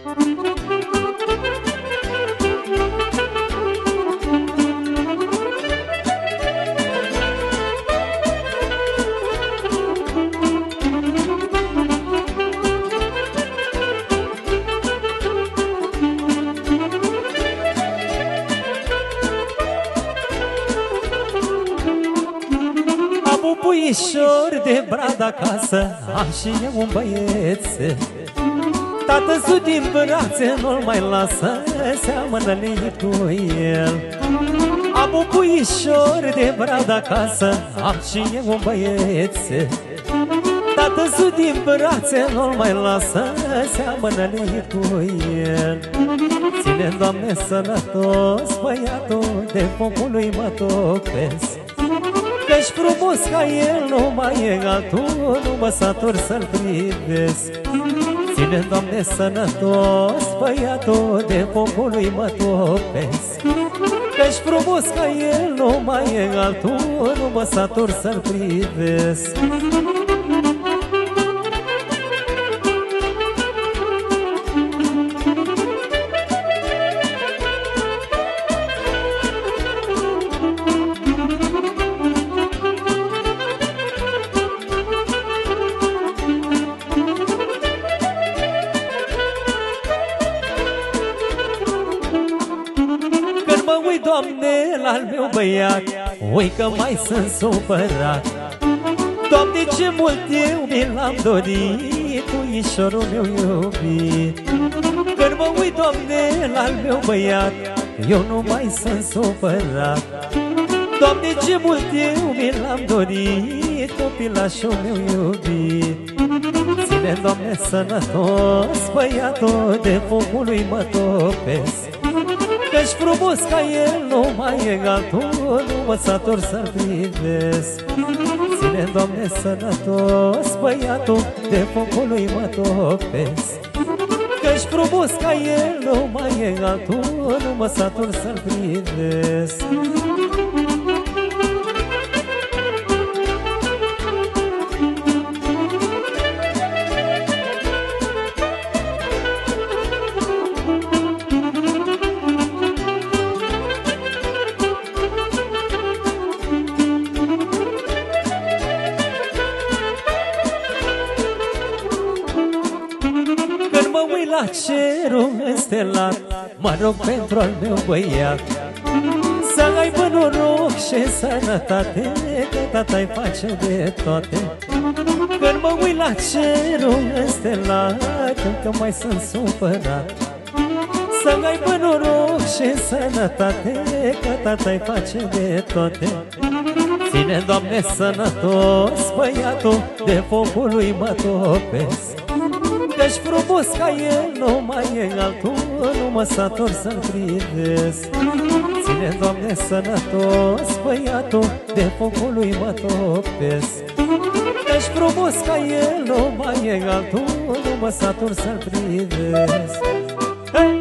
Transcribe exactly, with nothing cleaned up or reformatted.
Puișor de brad acasă, am și eu un băieț. Tată-sul din brațe nu-l mai lasă, seamănă lei cu el. Am un puișor de brad acasă, am și eu un băieț. Tată-sul din brațe nu-l mai lasă, seamănă lei cu el. Ține, Doamne, sănătos băiatul, de focul lui mă topesc. Că-și frumos ca el, nu mai e altul, nu mă satur să-l privesc. Ține, Doamne, sănătos băiatul, de focul lui mă topesc. Că-și frumos ca el, nu mai e altul, nu mă satur să-l privesc. Doamne, la-al meu băiat, ui că mai sunt supărat. Doamne, ce mult eu mi l-am dorit, puișorul meu iubit. Când mă uit, Doamne, la-al meu băiat, eu nu mai sunt supărat. Doamne, ce mult eu mi l-am dorit, copilașul meu iubit. Ține, Doamne, sănătos băiatul, de focul lui mă topesc. Că-și frumos ca el, nu mai e altul, nu mă satur să-l privesc. Ține, Doamne, sănătos băiatul, de focul lui mă topesc. Că-și frumos ca el, nu mai e altul, nu mă satur să-l privesc. La cerul înstelat, mă rog pentru al meu băiat, să aibă noroc și sănătate, că tata-i face de toate. Când mă uit la cerul înstelat, încă mai sunt supărat. Să aibă noroc și sănătate, că tata-i face de toate. Ține, Doamne, sănătos băiatul, de focul lui mă topesc. Că-și frumos ca el, nu mai e altul, nu mă satur să-l privesc. Ține, Doamne, sănătos băiatul, de focul lui mă topesc. Că-și frumos ca el, nu mai e altul, nu mă satur să-l privesc. Hey!